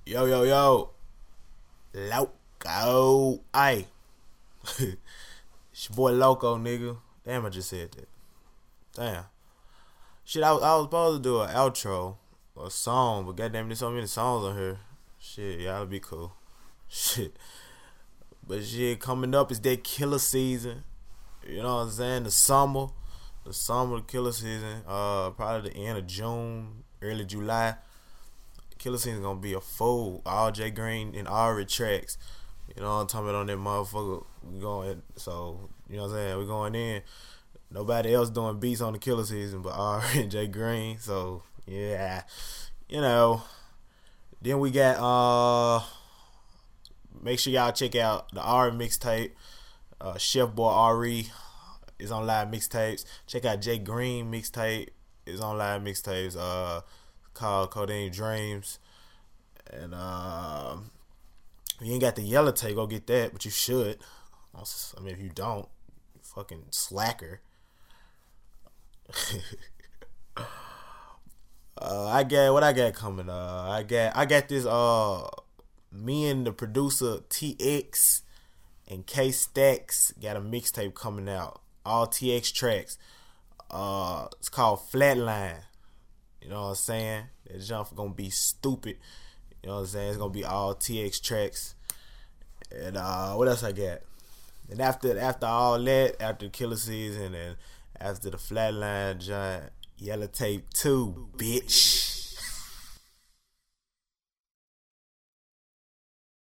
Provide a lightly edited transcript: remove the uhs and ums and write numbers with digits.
Yo, yo, yo. Loco. Aye. It's your boy Loco, nigga. Damn, I just said that. Damn. Shit, I was supposed to do an outro or a song, but goddamn, there's so many songs on here. Shit, yeah, that'll be cool. Shit. But shit, coming up is that killer season. You know what I'm saying? The summer. The killer season. Probably the end of June, early July. Killer season gonna be a fool. All Jay Green and Ari tracks. You know what I'm talking about on that motherfucker. We going so you know what I'm saying, we going in. Nobody else doing beats on the killer season but Ari and Jay Green. So yeah. You know. Then we got make sure y'all check out the Ari mixtape. Chef Boy Ari is on live mixtapes. Check out Jay Green mixtape is on live mixtapes. Called Codeine Dreams. And if you ain't got the yellow tape, go get that, but you should. I mean, if you don't, you fucking slacker. I got what I got coming. I got this. Me and the producer TX and K Stacks got a mixtape coming out. All TX tracks. It's called Flatline. You know what I'm saying? That jump gonna be stupid. You know what I'm saying? It's gonna be all TX tracks. And what else I got? And after all that, after Killer Season and after the Flatline Giant Yellow Tape 2, bitch.